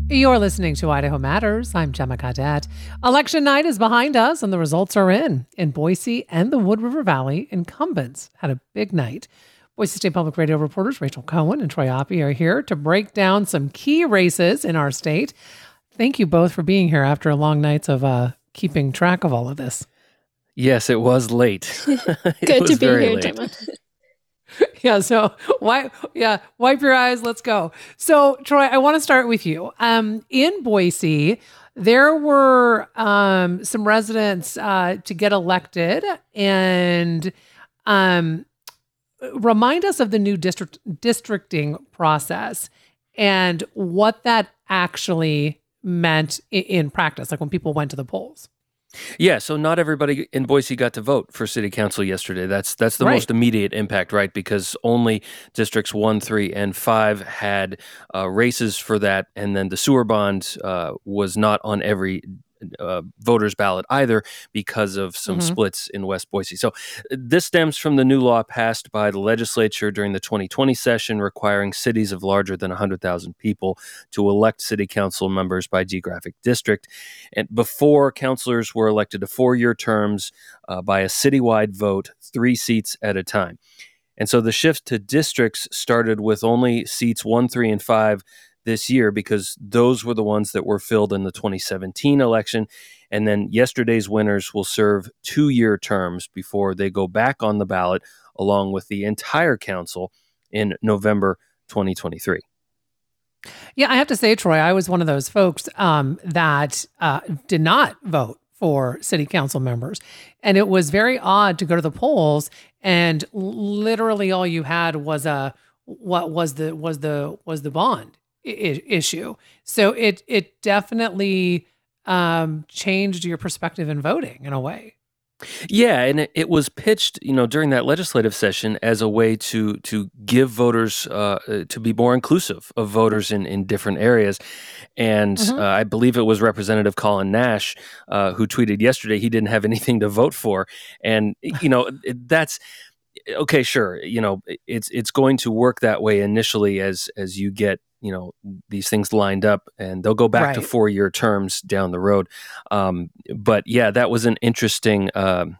You're listening to Idaho Matters. I'm Gemma Cadet. Election night is behind us and the results are in. In Boise and the Wood River Valley, incumbents had a big night. Boise State Public Radio reporters Rachel Cohen and Troy Oppie are here to break down some key races in our state. Thank you both for being here after long nights of keeping track of all of this. Yes, it was late. Good to be here, Gemma. So wipe your eyes. Let's go. So, Troy, I want to start with you. In Boise, there were some residents to get elected, and remind us of the new districting process and what that actually meant in practice, like when people went to the polls. Yeah, so not everybody in Boise got to vote for city council yesterday. That's the Right. most immediate impact, right? Because only districts 1, 3, and 5 had races for that, and then the sewer bond was not on every voter's ballot either because of some splits in West Boise. So this stems from the new law passed by the legislature during the 2020 session requiring cities of larger than 100,000 people to elect city council members by geographic district. And before, councilors were elected to 4-year terms by a citywide vote, 3 seats at a time. And so the shift to districts started with only seats 1, 3, and 5 this year because those were the ones that were filled in the 2017 election. And then yesterday's winners will serve 2-year terms before they go back on the ballot along with the entire council in November 2023. Yeah, I have to say, Troy, I was one of those folks that did not vote for city council members. And it was very odd to go to the polls and literally all you had was the bond issue. So it definitely changed your perspective in voting in a way. Yeah, and it was pitched, during that legislative session as a way to give voters to be more inclusive of voters in different areas. And I believe it was Representative Colin Nash who tweeted yesterday he didn't have anything to vote for. And that's okay. Sure, it's going to work that way initially as you get these things lined up, and they'll go back to 4-year terms down the road. But yeah, that was an interesting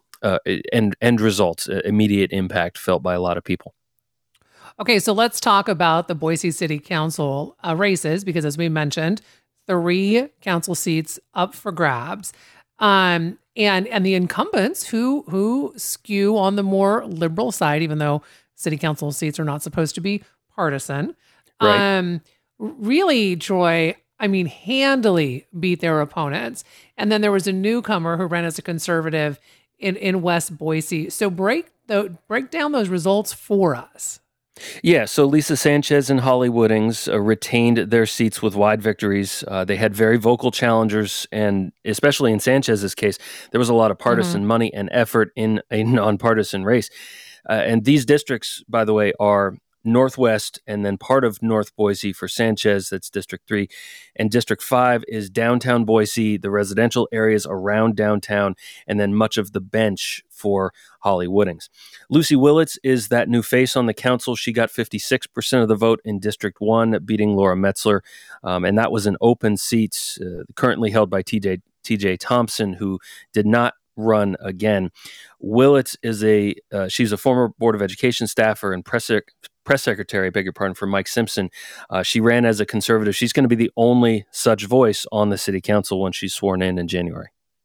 end result, immediate impact felt by a lot of people. Okay, so let's talk about the Boise City Council races, because as we mentioned, 3 council seats up for grabs. And the incumbents who skew on the more liberal side, even though city council seats are not supposed to be partisan. Right. Really, Troy, handily beat their opponents. And then there was a newcomer who ran as a conservative in West Boise. So break down those results for us. Yeah, so Lisa Sanchez and Holly Woodings retained their seats with wide victories. They had very vocal challengers, and especially in Sanchez's case, there was a lot of partisan money and effort in a nonpartisan race. And these districts, by the way, are Northwest and then part of North Boise for Sanchez, that's District 3. And District 5 is downtown Boise, the residential areas around downtown, and then much of the bench for Holly Woodings. Lucy Willits is that new face on the council. She got 56% of the vote in District 1, beating Laura Metzler. And that was an open seat currently held by TJ Thompson, who did not run again. Willits is she's a former Board of Education staffer and press secretary, for Mike Simpson. She ran as a conservative. She's going to be the only such voice on the city council when she's sworn in January.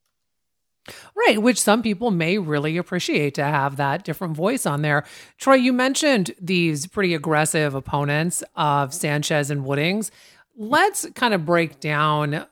Right, which some people may really appreciate to have that different voice on there. Troy, you mentioned these pretty aggressive opponents of Sanchez and Woodings. Let's kind of break down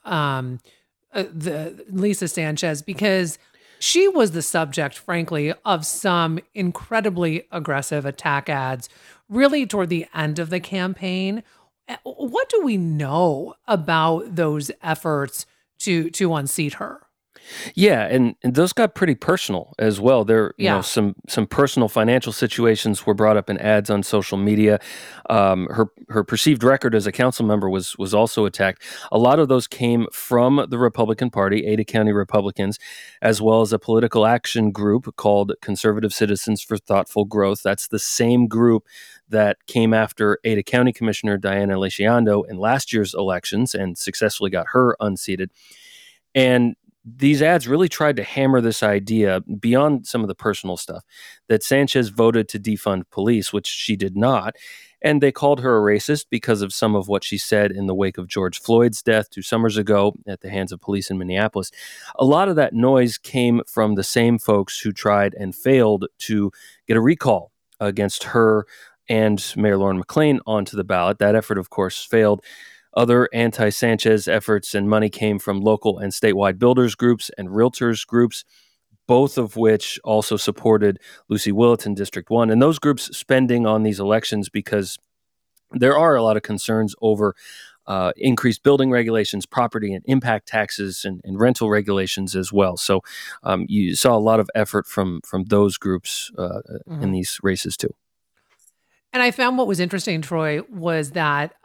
the Lisa Sanchez, because she was the subject, frankly, of some incredibly aggressive attack ads really toward the end of the campaign. What do we know about those efforts to unseat her? Yeah, and those got pretty personal as well. There, some personal financial situations were brought up in ads on social media. Her perceived record as a council member was also attacked. A lot of those came from the Republican Party, Ada County Republicans, as well as a political action group called Conservative Citizens for Thoughtful Growth. That's the same group that came after Ada County Commissioner Diana Leciando in last year's elections and successfully got her unseated. And these ads really tried to hammer this idea beyond some of the personal stuff that Sanchez voted to defund police, which she did not. And they called her a racist because of some of what she said in the wake of George Floyd's death 2 summers ago at the hands of police in Minneapolis. A lot of that noise came from the same folks who tried and failed to get a recall against her and Mayor Lauren McLean onto the ballot. That effort, of course, failed. Other anti-Sanchez efforts and money came from local and statewide builders groups and realtors groups, both of which also supported Lucy Willett in District 1. And those groups spending on these elections because there are a lot of concerns over increased building regulations, property and impact taxes, and rental regulations as well. So you saw a lot of effort from those groups in these races too. And I found what was interesting, Troy, was that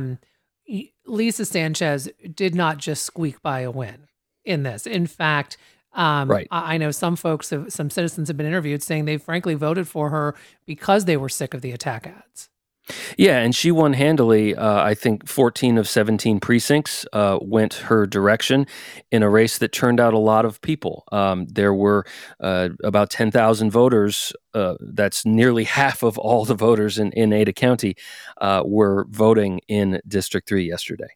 Lisa Sanchez did not just squeak by a win in this. In fact, right. I know some citizens have been interviewed saying they frankly voted for her because they were sick of the attack ads. Yeah, and she won handily. I think 14 of 17 precincts went her direction in a race that turned out a lot of people. There were about 10,000 voters. That's nearly half of all the voters in Ada County were voting in District 3 yesterday.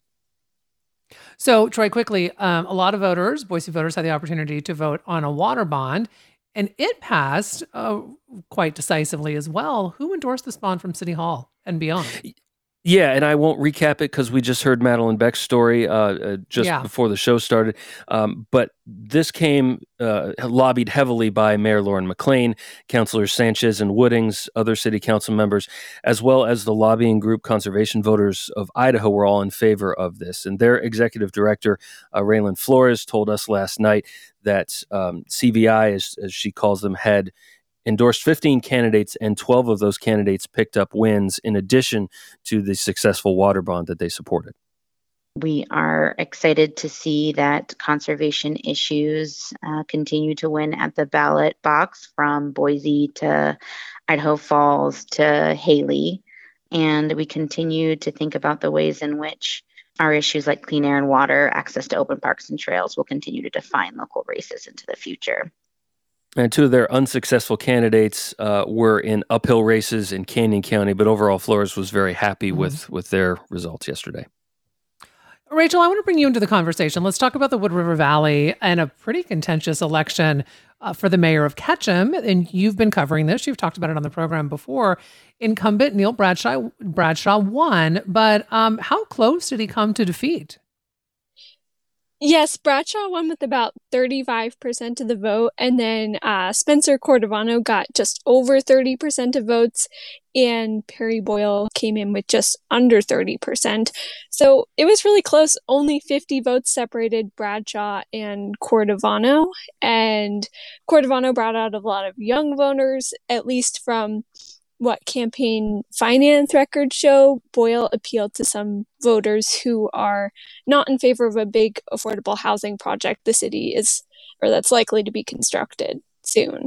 So, Troy, quickly, a lot of voters, Boise voters, had the opportunity to vote on a water bond, and it passed quite decisively as well. Who endorsed this bond from City Hall and beyond? Yeah, and I won't recap it because we just heard Madeline Beck's story before the show started. But this came lobbied heavily by Mayor Lauren McLean, Councilors Sanchez and Woodings, other city council members, as well as the lobbying group Conservation Voters of Idaho were all in favor of this. And their executive director, Raylan Flores, told us last night that CVI, as she calls them, had endorsed 15 candidates, and 12 of those candidates picked up wins in addition to the successful water bond that they supported. We are excited to see that conservation issues continue to win at the ballot box, from Boise to Idaho Falls to Haley. And we continue to think about the ways in which our issues like clean air and water, access to open parks and trails will continue to define local races into the future. And 2 of their unsuccessful candidates were in uphill races in Canyon County, but overall Flores was very happy with their results yesterday. Rachel, I want to bring you into the conversation. Let's talk about the Wood River Valley and a pretty contentious election for the mayor of Ketchum. And you've been covering this. You've talked about it on the program before. Incumbent Neil Bradshaw won, but how close did he come to defeat? Yes, Bradshaw won with about 35% of the vote, and then Spencer Cordovano got just over 30% of votes, and Perry Boyle came in with just under 30%. So it was really close. Only 50 votes separated Bradshaw and Cordovano, and Cordovano brought out a lot of young voters, at least from what campaign finance records show. Boyle appealed to some voters who are not in favor of a big affordable housing project the city is, or that's likely to be constructed soon.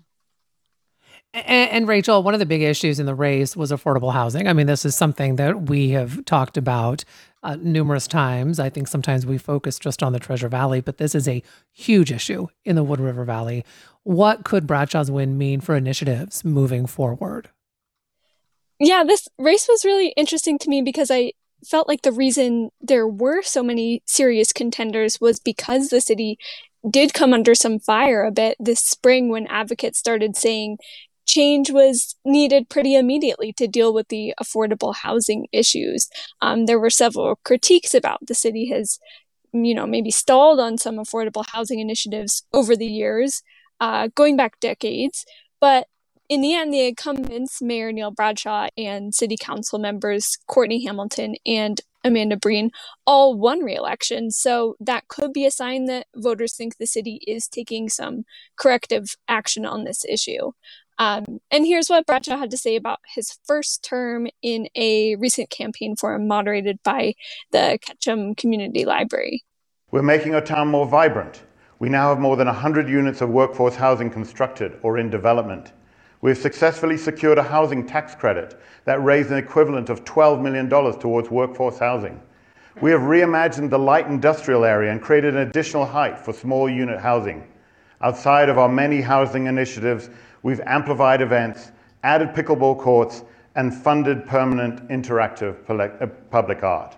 And Rachel, one of the big issues in the race was affordable housing. I mean, this is something that we have talked about numerous times. I think sometimes we focus just on the Treasure Valley, but this is a huge issue in the Wood River Valley. What could Bradshaw's win mean for initiatives moving forward? Yeah, this race was really interesting to me because I felt like the reason there were so many serious contenders was because the city did come under some fire a bit this spring when advocates started saying change was needed pretty immediately to deal with the affordable housing issues. There were several critiques about the city has, maybe stalled on some affordable housing initiatives over the years, going back decades. But in the end, the incumbents, Mayor Neil Bradshaw and city council members Courtney Hamilton and Amanda Breen, all won re-election. So that could be a sign that voters think the city is taking some corrective action on this issue. And here's what Bradshaw had to say about his first term in a recent campaign forum moderated by the Ketchum Community Library. We're making our town more vibrant. We now have more than 100 units of workforce housing constructed or in development. We've successfully secured a housing tax credit that raised an equivalent of $12 million towards workforce housing. We have reimagined the light industrial area and created an additional height for small unit housing. Outside of our many housing initiatives, we've amplified events, added pickleball courts, and funded permanent interactive public art.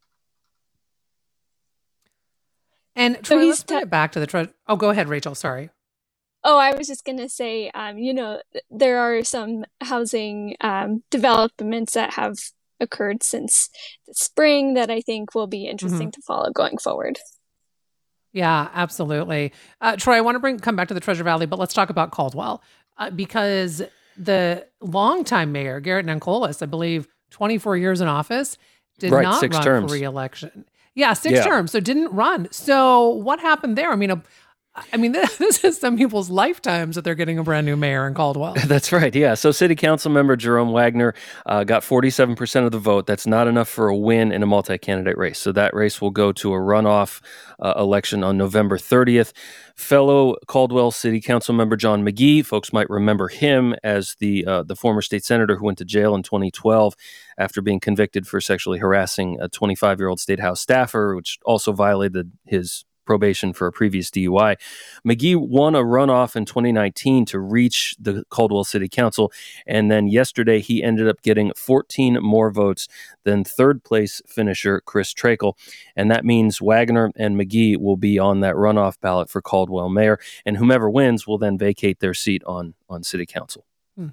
And Troy, let's bring it back to the treasure. Oh, go ahead, Rachel. Sorry. Oh, I was just going to say, there are some housing developments that have occurred since the spring that I think will be interesting to follow going forward. Yeah, absolutely. Troy, I want to come back to the Treasure Valley, but let's talk about Caldwell because the longtime mayor, Garrett Nancolis, I believe 24 years in office, did not run for re-election. Yeah, six terms, so didn't run. So what happened there? I mean, this is some people's lifetimes that they're getting a brand new mayor in Caldwell. That's right, yeah. So City Council member Jerome Wagner got 47% of the vote. That's not enough for a win in a multi-candidate race. So that race will go to a runoff election on November 30th. Fellow Caldwell City Council member John McGee, folks might remember him as the former state senator who went to jail in 2012 after being convicted for sexually harassing a 25-year-old state house staffer, which also violated his probation for a previous DUI. McGee won a runoff in 2019 to reach the Caldwell City Council, and then yesterday he ended up getting 14 more votes than third place finisher Chris Trakel, and that means Wagner and McGee will be on that runoff ballot for Caldwell mayor, and whomever wins will then vacate their seat on City Council.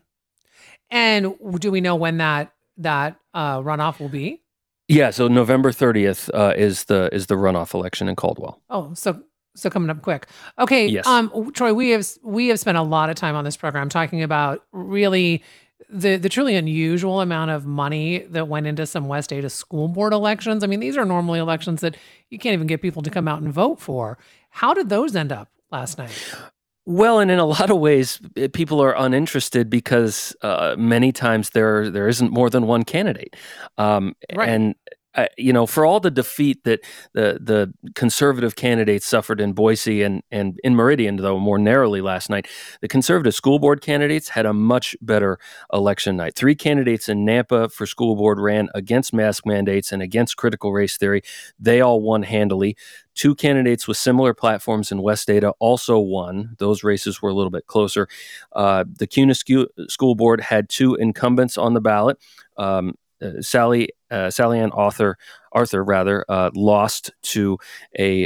And do we know when that runoff will be? Yeah, so November 30th is the runoff election in Caldwell. Oh, so coming up quick. Okay, yes. Troy, we have spent a lot of time on this program talking about really the truly unusual amount of money that went into some West Ada school board elections. I mean, these are normally elections that you can't even get people to come out and vote for. How did those end up last night? Well, and in a lot of ways, people are uninterested because many times there isn't more than one candidate. Right. And for all the defeat that the conservative candidates suffered in Boise and in Meridian, though more narrowly last night, the conservative school board candidates had a much better election night. 3 candidates in Nampa for school board ran against mask mandates and against critical race theory. They all won handily. 2 candidates with similar platforms in West Ada also won. Those races were a little bit closer. The CUNA School Board had 2 incumbents on the ballot. Sally Ann Arthur lost to a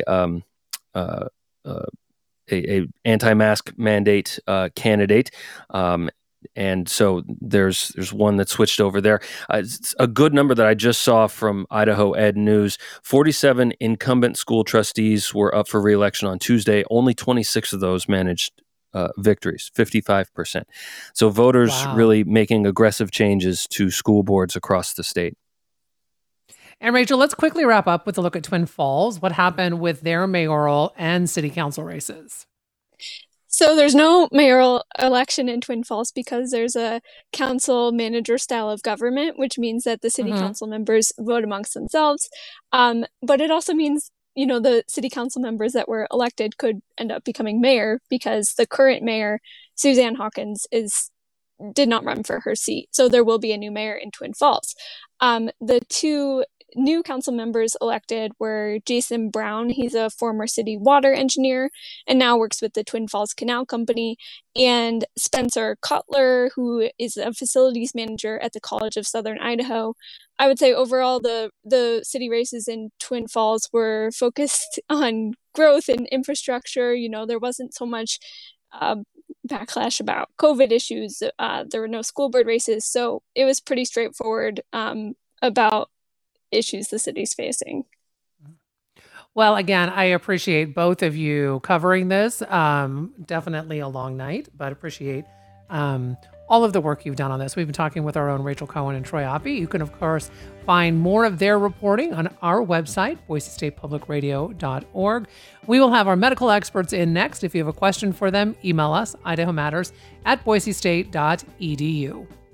anti-mask mandate candidate. And so there's one that switched over there. It's a good number that I just saw from Idaho Ed News. 47 incumbent school trustees were up for re-election on Tuesday. Only 26 of those managed victories, 55%. So voters really making aggressive changes to school boards across the state. And Rachel, let's quickly wrap up with a look at Twin Falls. What happened with their mayoral and city council races? So there's no mayoral election in Twin Falls because there's a council manager style of government, which means that the city council members vote amongst themselves. But it also means, the city council members that were elected could end up becoming mayor because the current mayor, Suzanne Hawkins, did not run for her seat. So there will be a new mayor in Twin Falls. The 2 new council members elected were Jason Brown. He's a former city water engineer and now works with the Twin Falls Canal Company, and Spencer Cutler, who is a facilities manager at the College of Southern Idaho. I would say overall the city races in Twin Falls were focused on growth and infrastructure. There wasn't so much backlash about COVID issues. There were no school board races, so it was pretty straightforward about issues the city's facing. Well, again, I appreciate both of you covering this. Definitely a long night, but appreciate all of the work you've done on this. We've been talking with our own Rachel Cohen and Troy Oppie. You can, of course, find more of their reporting on our website, boisestatepublicradio.org. We will have our medical experts in next. If you have a question for them, email us, idahomatters@boisestate.edu.